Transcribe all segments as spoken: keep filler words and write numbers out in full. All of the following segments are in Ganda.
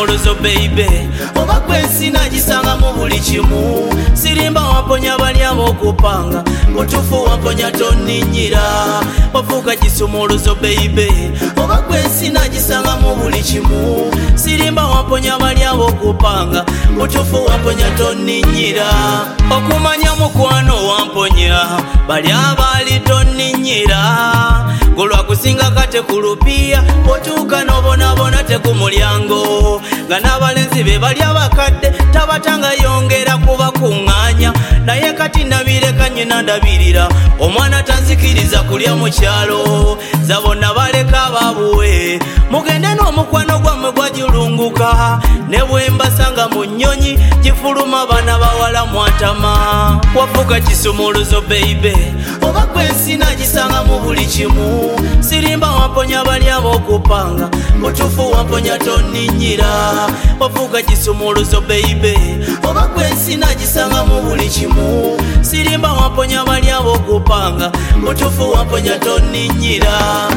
kisumuluzo baby oba kwensi nagisanga mu buli kimu sirimba wamponya balyamu okupanga mutufu wamponya tonninyira wafuuka kisumuluzo baby oba kwensi nagisanga mu buli kimu sirimba wamponya balyamu okupanga mutufu wamponya tonninyira okumanya mukwano wamponya bali abali tonninyira golwa kusinga kate kulupiya otuuka nobonabona tekumulyango nga n'abalenzi be bali abakadde tabatanga yongera kuba kuŋŋaanya naye kati nabireka nyina ndabirira omwana tanzikiriza kulya mu kyalo zabonna baleka ababuwe mugende n'omukwano gwammwe gwajulunguka ne bwe mbasanga mu nnyonyi gifuluma bana bawala mwatama wafuuka kisumuluzo baby oba kwensi nagisanga mu buli kimu sirimba wamponya balyamu okupanga mutufu wamponya tonninyira wafuuka kisumuluzo baby oba kwensi nagisanga mu buli kimu sirimba wamponya balyamu okupanga mutufu wamponya tonninyira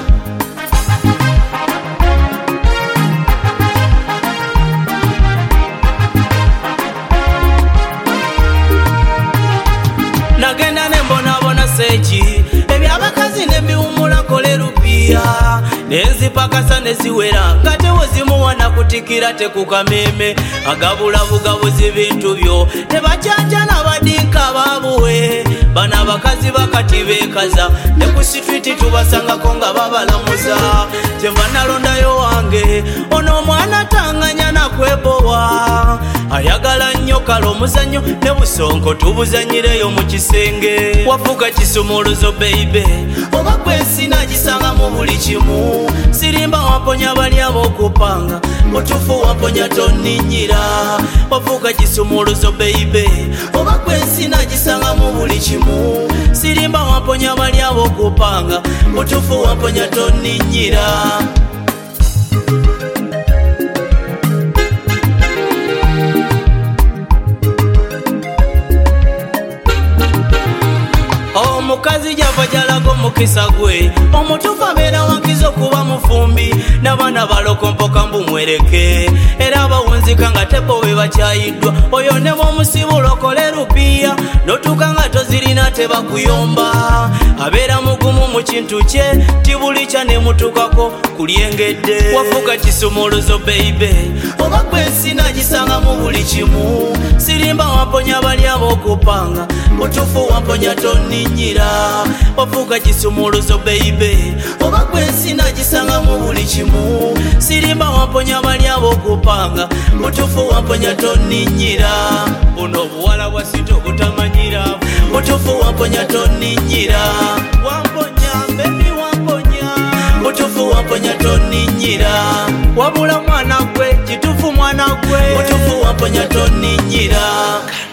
nagenda nembonabona seeki ebyabakazi nebiwumulako lerupiya nenzipakasa neziwera nga tewozimuwana kutikira tekukameme agabulabugabuzi bintu byo tebacyanjana badinka babuwe bana abakazi bakati bekaza ne ku sitwiti tubasangako nga babalamuza kyenva nalondayo wange ono omwana tanganya nakwebowa ayagala nnyo kala omuzannyo ne busonko tubuzanyireyo mu kisenge wafuuka kisumuluzo baby oba kwensi nagisanga mu buli kimu sirimba wamponya balyamu okupanga mutufu wamponya tonninyira wafuuka kisumuluzo baby oba kwensi nagisanga mu buli kimu sirimba wamponya balyamu okupanga mutufu wamponya tonninyira omukazi java jalago mukisa gwe omutufu abeera wankiza okuba mufumbi n'abaana balokompoka mbumwereke era abawunzika nga tebo be bakyayiddwa oyo ne bwomusibula okole rupiya notuuka nga tozirina tebakuyomba abeera mugumu mu kintu kye tibuli kya nemutuukako kulyengedde wafuuka kisumuluzo baby oba kwensi nagisanga mu buli kimu sirimba wamponya balyamu okupanga mutufu wamponya tonninyira wafuuka kisumuluzo baby oba kwensi nagisanga mu buli kimu sirimba wamponya balyamu okupanga mutufu wamponya tonninyira buno obuwala bwasito butamanyira mutufu wamponya tonninyira wamponya baby wamponya mutufu wamponya tonninyira wabula mwana gwe kitufu mwana gwe mutufu wamponya tonninyira